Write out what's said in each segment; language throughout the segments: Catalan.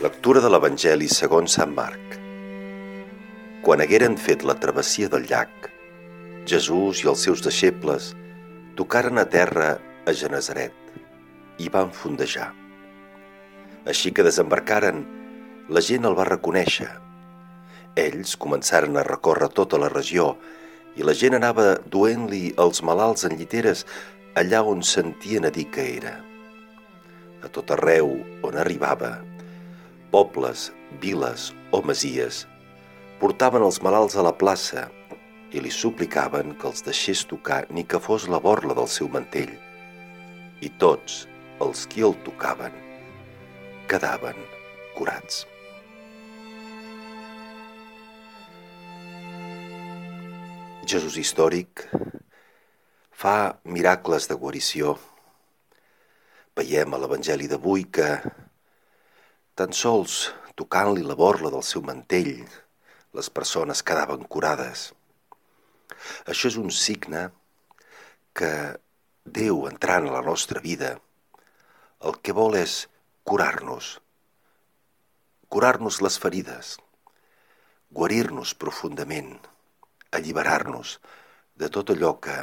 Lectura de l'Evangeli segons Sant Marc. Quan hagueren fet la travessia del llac, Jesús i els seus deixebles tocaren a terra a Genesaret i van fondejar. Així que desembarcaren, la gent el va reconèixer. Ells començaren a recórrer tota la regió i la gent anava duent-li els malalts en lliteres allà on sentien a dir que era. A tot arreu on arribava, pobles, viles o masies, portaven els malalts a la plaça i li suplicaven que els deixés tocar ni que fos la borla del seu mantell. I tots els qui el tocaven quedaven curats. Jesús històric fa miracles de guarició. Veiem a l'Evangeli d'avui que tan sols tocant-li la borla del seu mantell, les persones quedaven curades. Això és un signe que Déu, entrant a la nostra vida, el que vol és curar-nos les ferides, guarir-nos profundament, alliberar-nos de tot allò que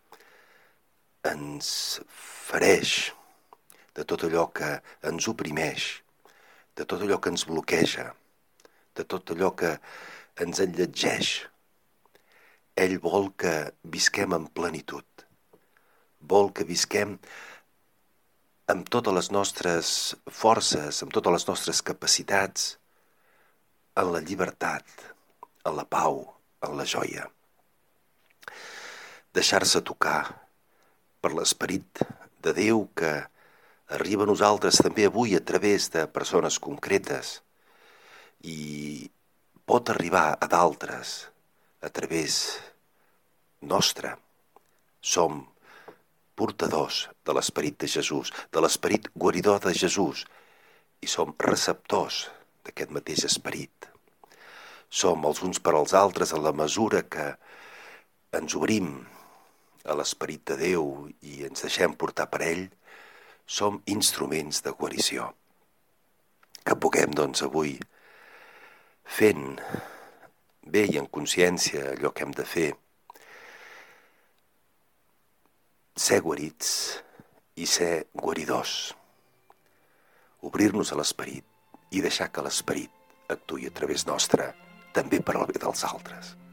ens fereix, de tot allò que ens oprimeix, de tot allò que ens bloqueja, de tot allò que ens enlletgeix. Ell vol que visquem en plenitud, vol que visquem amb totes les nostres forces, amb totes les nostres capacitats, en la llibertat, en la pau, en la joia. Deixar-se tocar per l'Esperit de Déu que arriba a nosaltres també avui a través de persones concretes i pot arribar a d'altres a través nostre. Som portadors de l'Esperit de Jesús, de l'Esperit guaridor de Jesús, i som receptors d'aquest mateix Esperit. Som els uns per als altres en la mesura que ens obrim a l'Esperit de Déu i ens deixem portar per ell, som instruments de guarició. Que puguem, doncs, avui, fent bé i en consciència allò que hem de fer, ser guarits i ser guaridors. Obrir-nos a l'Esperit i deixar que l'Esperit actuï a través nostre, també per al bé dels altres.